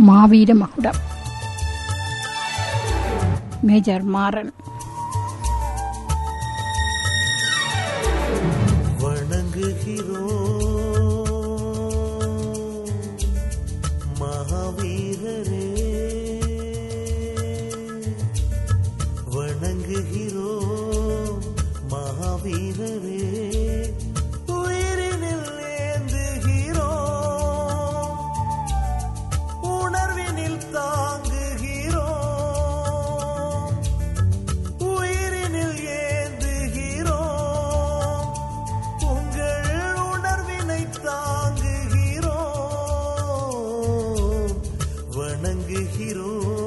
மாவீர மகுடம் மேஜர் மாறன். மகாவீரரே வணங்குகிறோ, மகாவீரரே உயிரினில் ஏந்துகிறோ, உணர்வினில் தாங்குகிறோ, உயிரினில் ஏந்துகிறோ, உங்கள் உணர்வினை தாங்குகிறோ, வணங்குகிறோ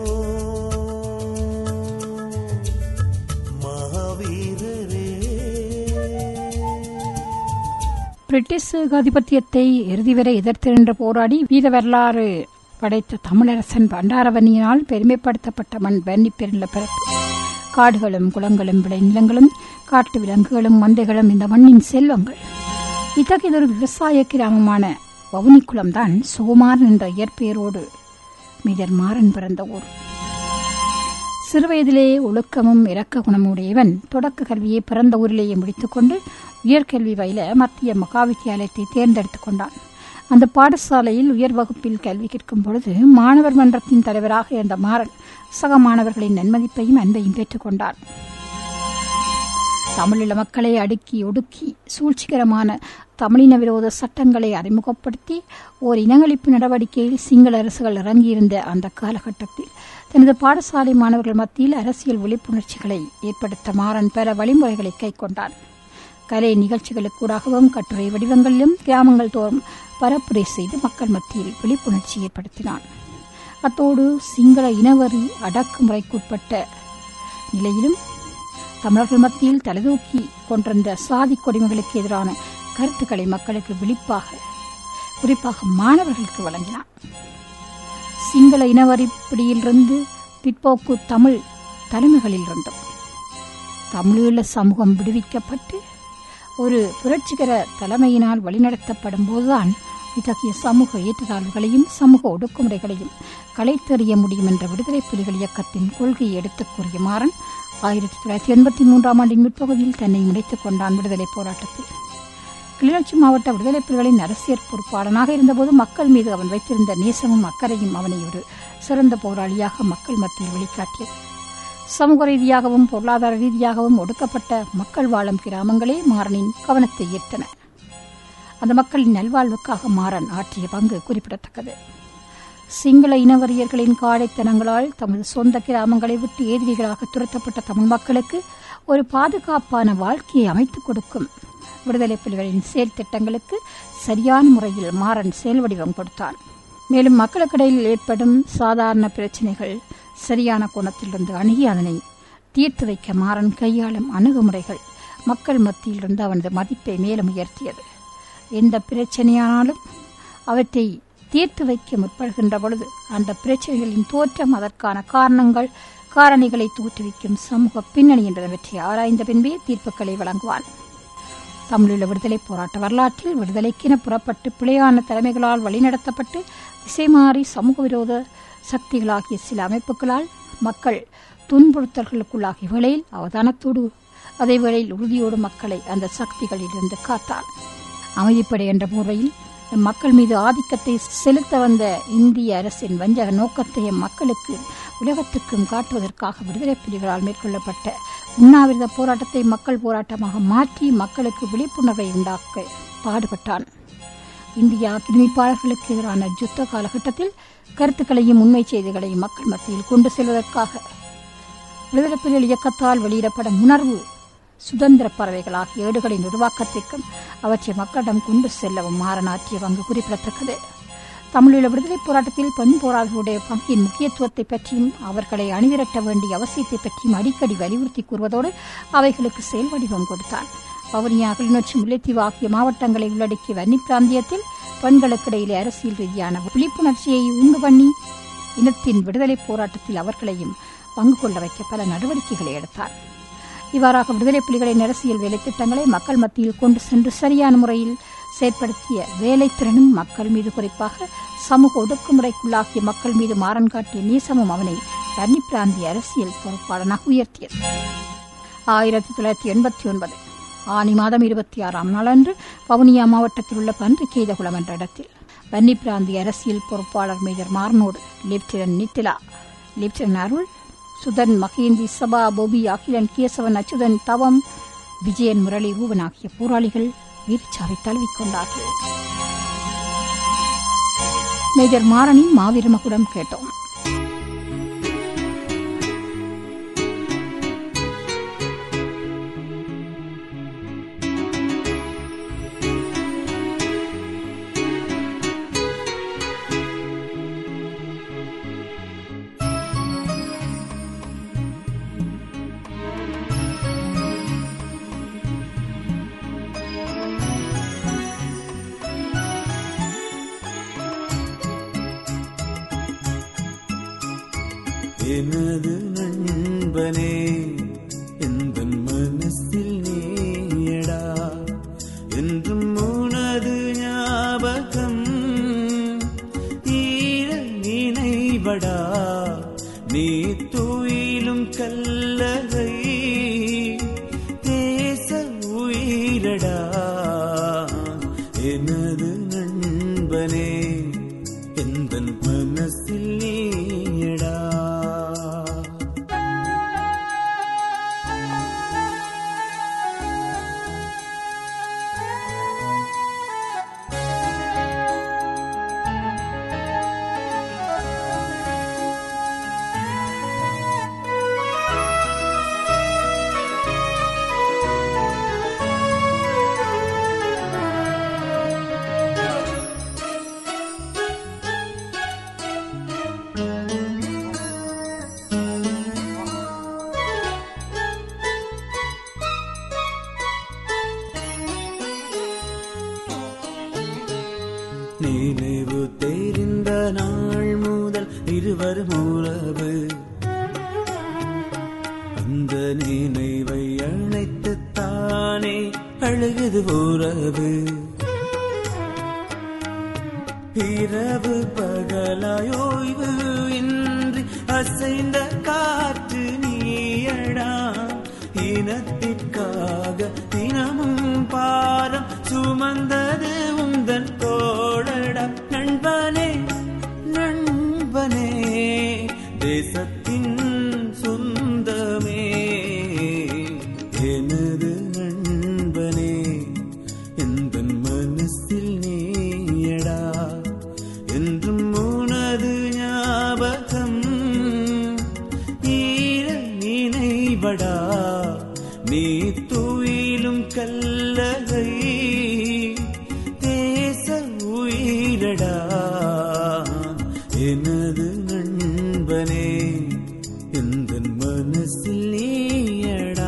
மகாவீரரே. பிரிட்டிஷ் ஏகாதிபத்தியத்தை இறுதி வரை எதிர்த்து போராடி வீர வரலாறு படைத்த தமிழரசன் பண்டாரவன்னியினால் பெருமைப்படுத்தப்பட்ட மண் வன்னி பெருநில பரப்பு. காடுகளும் குளங்களும் விளைநிலங்களும் காட்டு விலங்குகளும் மந்தைகளும் இந்த மண்ணின் செல்வங்கள். இத்தகையதொரு விவசாய கிராமமான வவுனிக்குளம்தான் சுகுமாரன் என்ற இயற்பெயரோடு மேஜர் மாறன் பிறந்த ஊர். சிறுவயதிலே ஒழுக்கமும் இரக்க குணமுடையவன் தொடக்க கல்வியை பிறந்த ஊரிலேயே முடித்துக் கொண்டு உயர்கல்வி பயில மத்திய மகாவித்தியாலயத்தை தேர்ந்தெடுத்துக் கொண்டான். அந்த பாடசாலையில் உயர் வகுப்பில் கல்வி கேட்கும் பொழுது மாணவர் மன்றத்தின் தலைவராக இருந்த மாறன் சக மாணவர்களின் நன்மதிப்பையும் அன்பையும் பெற்றுக் கொண்டான். தமிழீழ மக்களை அடுக்கி ஒடுக்கி சூழ்ச்சிகரமான தமிழின விரோத சட்டங்களை அறிமுகப்படுத்தி ஓர் இனங்களிப்பு நடவடிக்கையில் சிங்கள அரசுகள் இறங்கியிருந்த அந்த காலகட்டத்தில் தனது பாடசாலை மாணவர்கள் மத்தியில் அரசியல் விழிப்புணர்ச்சிகளை ஏற்படுத்த மாறன் பல வழிமுறைகளை கைக்கொண்டான். கலை நிகழ்ச்சிகளுக்கூடாகவும் கட்டுரை வடிவங்களிலும் கிராமங்கள் தோறும் பரப்புரை செய்து மக்கள் மத்தியில் விழிப்புணர்ச்சி ஏற்படுத்தினான். அத்தோடு சிங்கள இனவரி அடக்குமுறைக்குட்பட்ட நிலையிலும் தமிழர்கள் மத்தியில் தலைதூக்கி கொண்டிருந்த சாதி கொடுமைகளுக்கு எதிரான கருத்துக்களை மக்களுக்கு குறிப்பாக மாணவர்களுக்கு வழங்கினார். சிங்கள இனவரி பிடியிலிருந்து பிற்போக்கு தமிழ் தலைமைகளிலிருந்தும் தமிழீழ சமூகம் விடுவிக்கப்பட்டு ஒரு புரட்சிகர தலைமையினால் வழிநடத்தப்படும் போதுதான் இத்தகைய சமூக ஏற்றத்தாழ்வுகளையும் சமூக ஒடுக்குமுறைகளையும் களைத்தெறிய முடியும் என்ற விடுதலை புலிகள் இயக்கத்தின் கொள்கையை எடுத்துக் கூறிய மாறன் 1983 முற்பகுதியில் தன்னை முனைத்துக் கொண்டான். விடுதலை போராட்டத்தில் கிளிநொச்சி மாவட்ட விடுதலை புலிகளின் அரசியல் பொறுப்பாளனாக இருந்தபோது மக்கள் மீது அவன் வைத்திருந்த நேசமும் அக்கறையும் அவனை ஒரு சிறந்த போராளியாக மக்கள் மத்தியில் வெளிக்காட்டியது. சமூக ரீதியாகவும் பொருளாதார ரீதியாகவும் ஒடுக்கப்பட்ட மக்கள் வாழும் கிராமங்களே மாறனின் கவனத்தை ஈர்த்தன. அந்த மக்களின் நல்வாழ்வுக்காக மாறன் ஆற்றிய பங்கு குறிப்பிடத்தக்கது. சிங்கள இனவரியர்களின் காடைத்தனங்களால் தமது சொந்த கிராமங்களை விட்டு எதிரிகளாக துரத்தப்பட்ட தமிழ் மக்களுக்கு ஒரு பாதுகாப்பான வாழ்க்கையை அமைத்துக் கொடுக்கும் விடுதலை புலிகளின் செயல் திட்டங்களுக்கு சரியான முறையில் மாறன் செயல் வடிவம் கொடுத்தான். மேலும் மக்களுக்கிடையில் ஏற்படும் சாதாரண பிரச்சினைகள் சரியான கோணத்திலிருந்து அணுகி அதனை தீர்த்து வைக்க மாறன் கையாளும் அணுகுமுறைகள் மக்கள் மத்தியிலிருந்து அவனது மதிப்பை மேலும் உயர்த்தியது. எந்த பிரச்சனையானாலும் அவற்றை தீர்த்து வைக்க முற்படுகின்ற பொழுது அந்த பிரச்சனைகளின் தோற்றம், அதற்கான காரணிகளை தோற்றுவிக்கும் சமூக பின்னணி என்பனவற்றை ஆராய்ந்த பின்பே தீர்ப்புகளை வழங்குவான். தமிழீழ விடுதலை போராட்ட வரலாற்றில் விடுதலைக்கென புறப்பட்டு பிழையான தலைமைகளால் வழிநடத்தப்பட்டு திசை மாறி சமூக விரோத சக்திகளாகிய சில அமைப்புகளால் மக்கள் துன்புறுத்தல்களுக்குள்ளாகிய வேளையில் அவதானத்தோடு அதே வேளையில் உறுதியோடு மக்களை அந்த சக்திகளிலிருந்து காத்தான். அமைதிப்படை என்ற போர்வையில் மக்கள் மீது ஆதிக்கத்தை செலுத்த வந்த இந்திய அரசின் வஞ்சக நோக்கத்தை மக்களுக்கு உலகத்துக்கும் காட்டுவதற்காக விடுதலை புலிகளால் மேற்கொள்ளப்பட்ட உண்ணாவிரத போராட்டத்தை மக்கள் போராட்டமாக மாற்றி மக்களுக்கு விழிப்புணர்வை உண்டாக்க பாடுபட்டான். இந்திய ஆக்கிரமிப்பாளர்களுக்கு எதிரான யுத்த காலகட்டத்தில் கருத்துக்களையும் உண்மை செய்திகளையும் மக்கள் மத்தியில் கொண்டு செல்வதற்காக விடுதலை புலிகள் இயக்கத்தால் வெளியிடப்படும் உணர்வு சுதந்திர பறவைகள் ஆகிய ஏடுகளின் உருவாக்கத்திற்கும் அவற்றை மக்களிடம் கொண்டு செல்லவும் மாறனாற்றிய பங்கு குறிப்பிடத்தக்கது. தமிழீழ விடுதலை போராட்டத்தில் பெண் போராளிகளுடைய பங்கின் முக்கியத்துவத்தை பற்றியும் அவர்களை அணிதிரட்ட வேண்டிய அவசியத்தை பற்றியும் அடிக்கடி வலியுறுத்தி கூறுவதோடு அவைகளுக்கு செயல் வடிவம் கொடுத்தார். வவுனியா, கிளிநொச்சி, முல்லைத்தீவு ஆகிய மாவட்டங்களை உள்ளடக்கிய வன்னி பிராந்தியத்தில் பெண்களுக்கிடையிலே அரசியல் ரீதியான விழிப்புணர்ச்சியை உண்டு பண்ணி இனத்தின் விடுதலை போராட்டத்தில் அவர்களையும் பங்கு கொள்ள வைக்க பல நடவடிக்கைகளை எடுத்தார். இவ்வாறாக விடுதலை புலிகளின் அரசியல் வேலை திட்டங்களை மக்கள் மத்தியில் கொண்டு சென்று சரியான முறையில் செயற்படுத்திய வேலைத்திறனும் மக்கள் மீது குறிப்பாக சமூக ஒடுக்குமுறைக்குள்ளாகிய மக்கள் மீது மாறன் காட்டிய நேசமும் அவனை வன்னி பிராந்திய அரசியல் பொறுப்பாளனாக உயர்த்தியது. 1989 ஆனி மாதம் 26ஆம் நாளன்று வவுனியா மாவட்டத்தில் உள்ள பன்றிக்கெய்தகுளம் என்ற இடத்தில் வன்னி பிராந்திய அரசியல் பொறுப்பாளர் மேஜர் மாறனோடு லெப்டினன்ட் நித்திலா, லெப்டினன்ட் அருள், சுதன், மகேந்தி, சபா, போபி, அகிலன், கேசவன், அச்சுதன், தவம், விஜயன், முரளி, ரூபன் ஆகிய போராளிகள் வீரச்சாவை தழுவிக்கொண்டார்கள். மேஜர் மாறனின் மாவீர மகுடம் கேட்டோம். எனது நண்பனே எந்தன் மனசில் நீயடா, என்றும் உனது ஞாபகம் ஈர நினைவடா, நீ துயிலும் கல்லறை தேச உயிரடா. எனது நண்பனே எந்தன் மனசில் நீயடா. நினைவு தெரிந்த நாள் முதல் இருவரும் உறவு, அந்த நினைவை அணைத்துத்தானே அழுகுது உறவு. இரவு பகலாயோய்வு இன்றி அசைந்த காற்று நீயடா, இனத்திற்காக தினமும் பாரம் சுமந்தது உந்தன் தோழடா. நண்பனே நண்பனே தேசத்தின் சொந்தமே, எனது நண்பனே எந்தன் மனசில் நீயடா, என்றும் உனது ஞாபகம் ஈர நினைவடா, நீ துயிலும் கல்லறை தேச உயிரடா. எனது நண்பனே எந்தன் மனசில் நீயடா.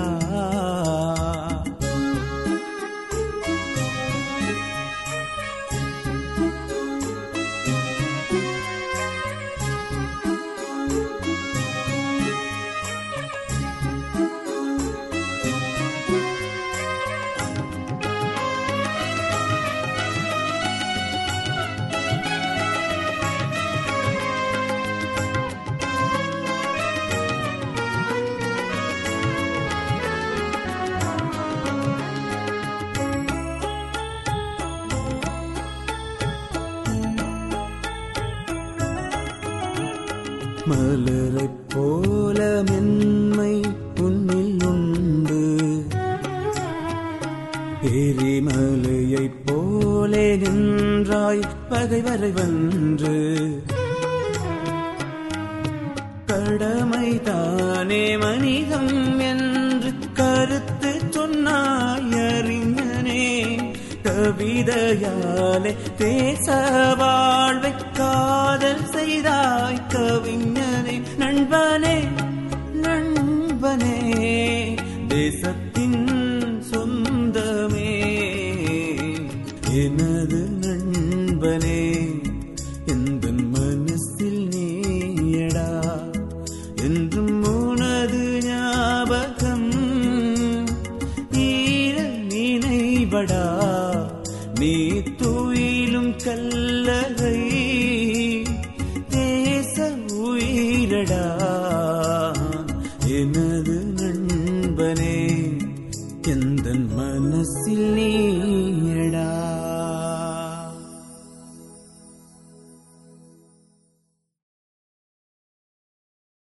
மலரைப் போல மென்மை உன்னில் உண்டு, எரிமலையைப் போலே நின்றாய் பகைவரை வென்று. கடமைதானே மனிதம் என்று கருத்து சொன்னாய் அறிஞனே, கவிதையாலே தேச வாழ்வை காதல் செய்தாய் கவிஞனே. நண்பனே நண்பனே தேசத்தின் சொந்தமே, எனது நண்பனே எந்தன் மனசில் நீயடா, என்றும் உனது ஞாபகம் ஈர நினைவடா, நீ துயிலும் கல்லறை தேச உயிரடா.